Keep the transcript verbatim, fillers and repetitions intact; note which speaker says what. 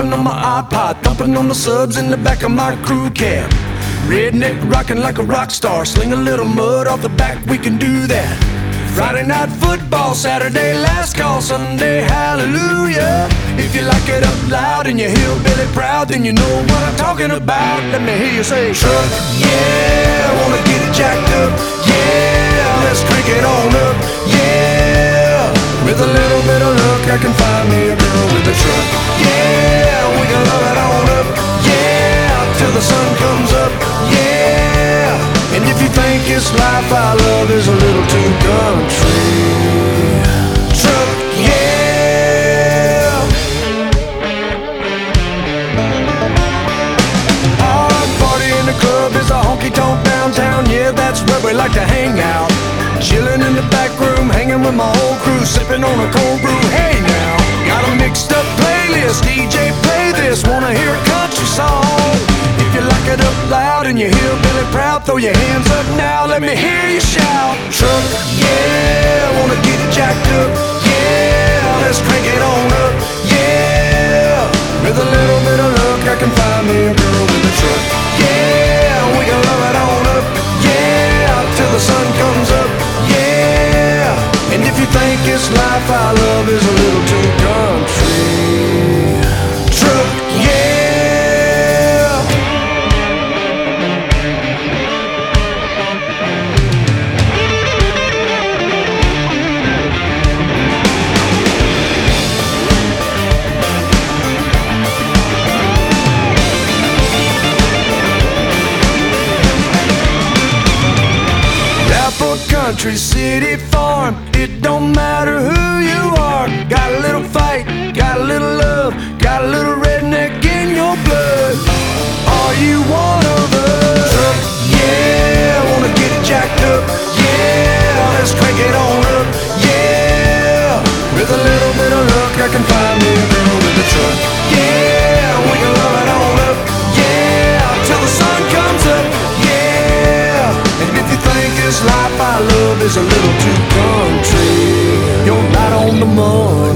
Speaker 1: bumping on my iPod, thumping on the subs in the back of my crew cab. Redneck rocking like a rock star, sling a little mud off the back, we can do that. Friday night football, Saturday last call, Sunday hallelujah. If you like it up loud and you're hillbilly proud, then you know what I'm talking about. Let me hear you say truck, yeah, I wanna get it jacked up, yeah, let's crank it on up, yeah. With a little bit of luck I can find me a girl with a truck, yeah, we can love it on up, yeah, till the sun comes up, yeah. And if you think it's life I love is a little too country, truck, yeah. Our party in the club is a honky-tonk downtown, yeah, that's where we like to hang out. Chilling in the back room, hanging with my whole crew, sipping on a cold brew, hey now. Got a mixed up playlist, D J play this, wanna hear a country song. If you like it up loud and you hear Billy proud, throw your hands up now, let me hear you shout. Truck, yeah, I wanna get it jacked up, yeah, let's crank it on up, yeah. With a little bit of luck I can find me a girl with a truck, yeah, we can love it on up, yeah, till the sun comes up, yeah. And if you think it's life I love is a little too country, truck, yeah. Country, city, farm, it don't matter who you are. Got a little fight, got a little love, got a little redneck in your blood. Are you one of us? Truck, yeah, I wanna get it jacked up, yeah, let's crank it on up, yeah. With a little bit of luck I can find me a girl with a truck, yeah, we can love it on up, yeah, till the sun comes up, yeah. And if you think this life I love is a little too country, you're right on the money.